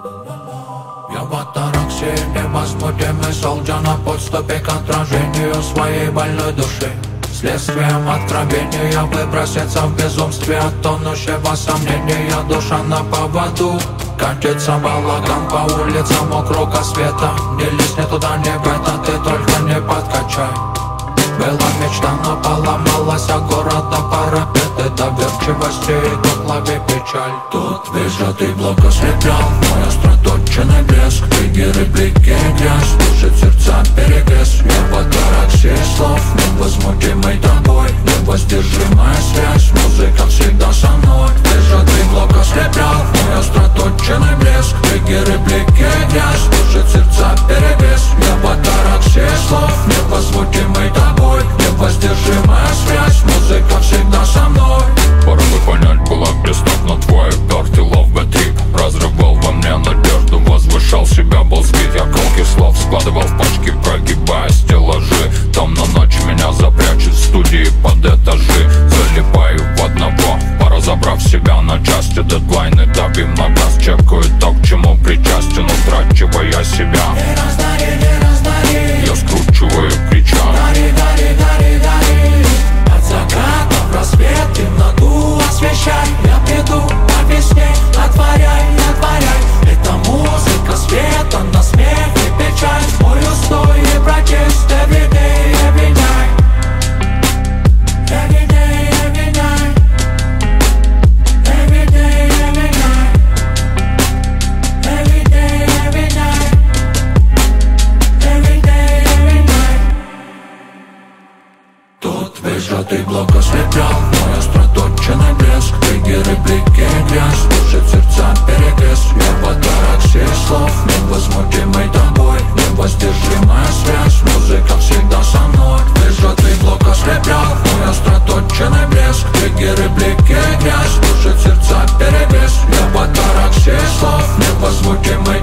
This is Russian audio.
Я в атараксии невозмутимый солдат на подступе к отражению своей больной души. Следствием откровения выброситься в безумстве от тонущего сомнения. Душа на поводу, катится балаган по улицам округа света. Не лезь ни туда, ни в это, ты только не подкачай. Была мечта, но поломалась, а города парапеты доверчивости идут, лови печаль. Тут вижу, ты благословлял мой остроточенный блеск. Триггеры, блики, грязь, душит сердца перегресс. Я в атараксии слов, невозмутимый тобой. Невоздержимая связь, музыка всегда со мной. Вижу, ты благословлял мой остроточенный блеск. Триггеры, блики, грязь, душит сердца перегресс. Я в атараксии слов, невозмутимый тобой. Невоздержимая связь, музыка всегда со мной. Пора бы понять, была бестактна твой упертый лов-б-трип. Разрывал во мне надежду, возвышал себя, был сбит. Я колки слов складывал в пачки, прогибая стеллажи. Там на ночь меня запрячут в студии под этажи. Залипаю в одного, поразобрав себя на части. Дедлайны давим на газ, чекаю то, к чему причастен. Утрачивая себя, я скручиваю, крича: Дари, дари, дари, дари. От заката в рассвет темноту освещай. Я приду по весне, отворяй, отворяй. Это музыка света на смех и печаль. Мой устой и протест everyday, every night. Every day, every night. Every day, every night. Every day, every night. Every day, every night. Тут вижу, ты благословлял мой остроточенный блеск. Триггеры, блики, грязь, душит сердца перегресс. Я в атараксии слов, невозмутимый тобой. Невоздержимая связь, музыка всегда со мной. Вижу, ты благословлял мой остроточенный блеск. Триггеры, блики, грязь, душит сердца перегресс. Я в атараксии слов, невозмутимый